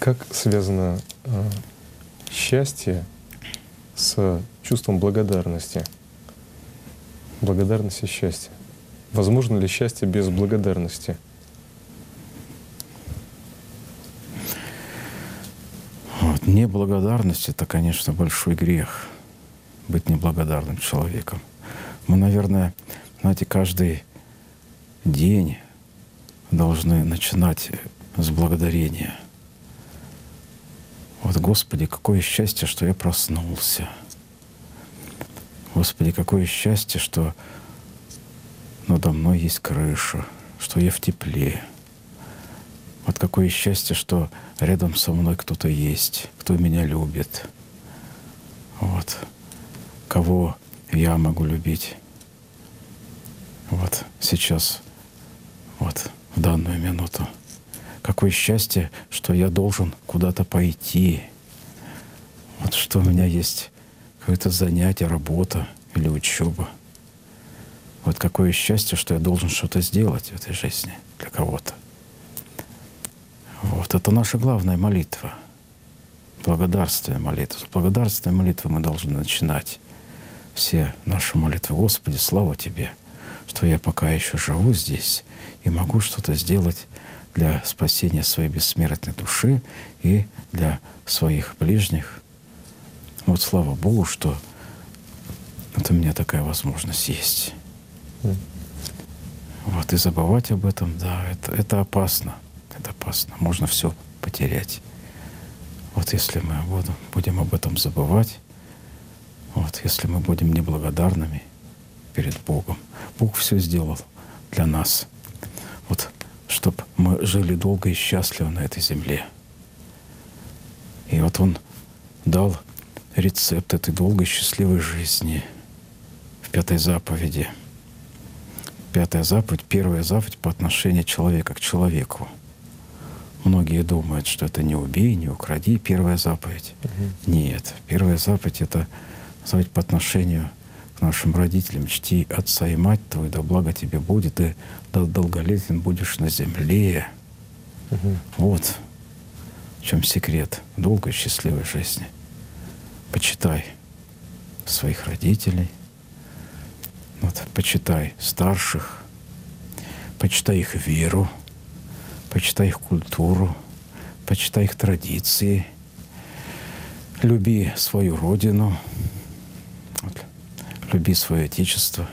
Как связано счастье с чувством благодарности? Благодарность и счастье. Возможно ли счастье без благодарности? Вот. Неблагодарность — это, конечно, большой грех, быть неблагодарным человеком. Мы, наверное, знаете, каждый день должны начинать с благодарения. Вот, Господи, какое счастье, что я проснулся. Господи, какое счастье, что надо мной есть крыша, что я в тепле. Вот какое счастье, что рядом со мной кто-то есть, кто меня любит. Вот. Кого я могу любить. Вот сейчас, вот в данную минуту. Какое счастье, что я должен куда-то пойти. Вот что у меня есть какое-то занятие, работа или учеба. Вот какое счастье, что я должен что-то сделать в этой жизни для кого-то. Вот это наша главная молитва. Благодарственная молитва. С благодарственной молитвы мы должны начинать все наши молитвы. Господи, слава Тебе, что я пока еще живу здесь и могу что-то сделать для спасения своей бессмертной души и для своих ближних. Вот слава Богу, что вот у меня такая возможность есть. Вот, и забывать об этом, да, это опасно. Это опасно. Можно все потерять. Вот если мы будем об этом забывать, вот если мы будем неблагодарными перед Богом. Бог все сделал для нас. Вот, чтобы мы жили долго и счастливо на этой земле. И вот Он дал рецепт этой долгой счастливой жизни в 5 заповеди. 5 заповедь, первая заповедь по отношению человека к человеку. Многие думают, что это не убей, не укради, первая заповедь. Нет, первая заповедь — это заповедь по отношению к нашим родителям. Чти отца и мать твою, да благо тебе будет, и долголетен будешь на земле. Вот в чем секрет долгой счастливой жизни. Почитай своих родителей, вот, почитай старших, почитай их веру, почитай их культуру, почитай их традиции, люби свою родину, вот, люби свое отечество.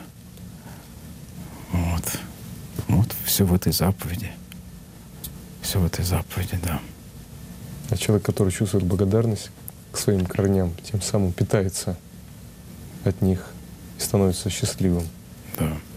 Вот все в этой заповеди. Все в этой заповеди, да. А человек, который чувствует благодарность к своим корням, тем самым питается от них и становится счастливым. Да.